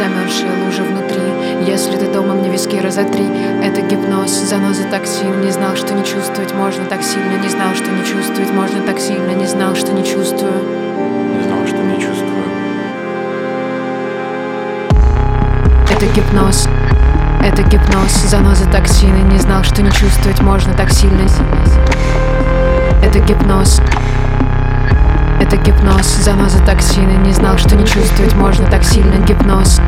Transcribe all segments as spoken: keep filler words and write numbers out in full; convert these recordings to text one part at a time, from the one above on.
замерзшая лужа внутри. Если ты дома, мне виски разотри. Это гипноз, заноза токсин. Не знал, что не чувствовать можно так сильно. Не знал, что не чувствовать можно так сильно. Не знал, что не чувствую. Не знал, что не чувствую. Это гипноз. Это гипноз, заноза токсины. Не знал, что не чувствовать можно так сильно. Это гипноз. Это гипноз, заноза токсины. Не знал, что не чувствовать можно так сильно. Гипноз.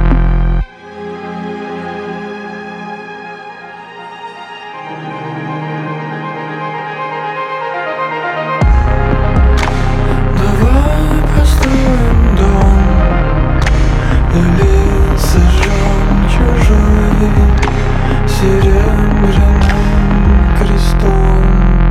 Давай построим дом или сожжем чужой серебряным крестом.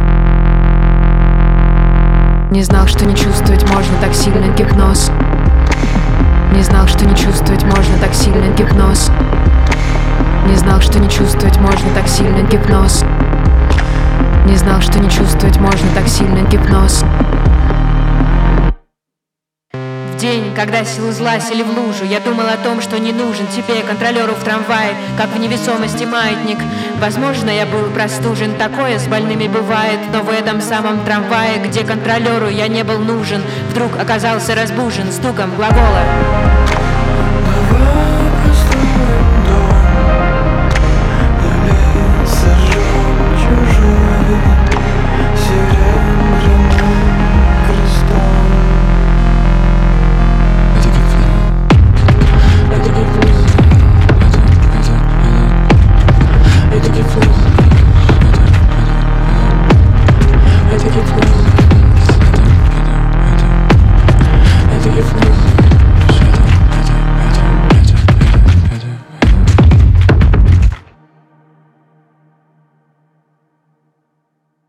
Не знал, что не чувствовать можно так сильно. Гипноз. Не знал, что не чувствовать можно так сильно. Гипноз. Не знал, что не чувствовать можно так сильно. Гипноз. Не знал, что не чувствовать можно так сильно. Гипноз. В день, когда силы зла сели в лужу, я думал о том, что не нужен тебе, контролеру в трамвае, как в невесомости маятник. Возможно, я был простужен, такое с больными бывает, но в этом самом трамвае, где контролеру я не был нужен, вдруг оказался разбужен стуком глагола.